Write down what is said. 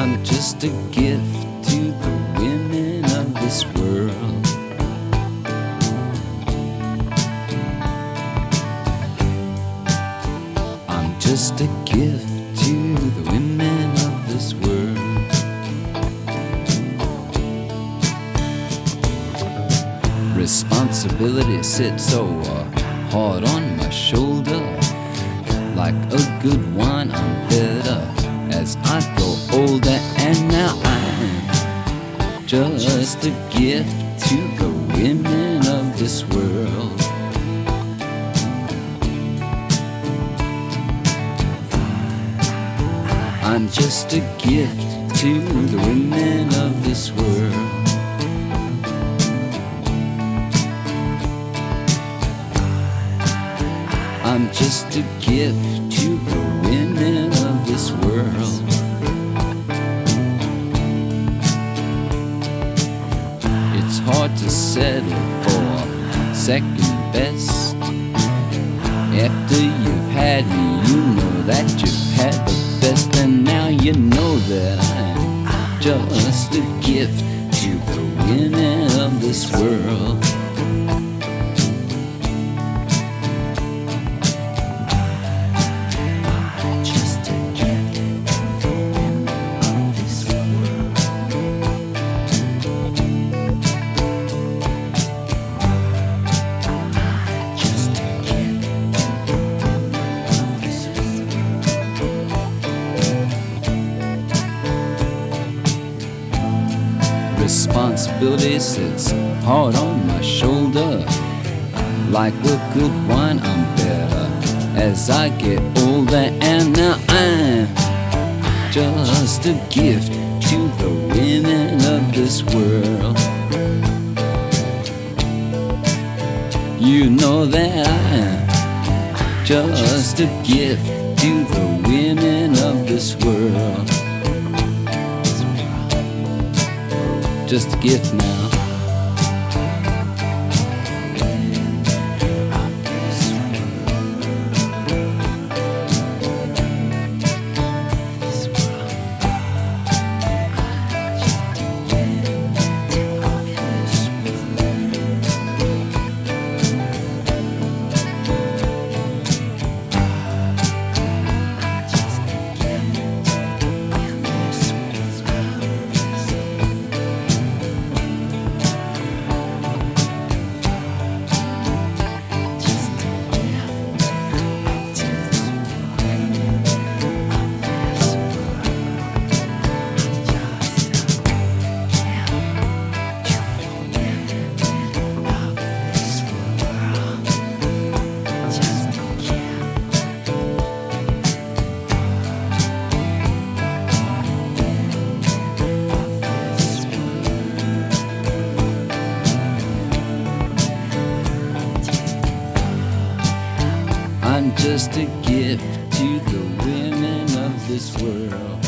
I'm just a gift to the women of this world. I'm just a gift to the women of this world. Responsibility sits so hard on my shoulder. Like a good wine, I'm better as I grow older, and now I'm just a gift to the women of this world. I'm just a gift to the women of this world. I'm just a gift to the women of this world. It's hard to settle for second best. After you've had me, you know that you've had the best, and now you know that I'm just a gift to the women of this world. Responsibility sits hard on my shoulder. Like a good wine, I'm better as I get older, and now I'm just a gift to the women of this world. You know that I'm just a gift to the women of this world. Just a gift now. I'm just a gift to the women of this world.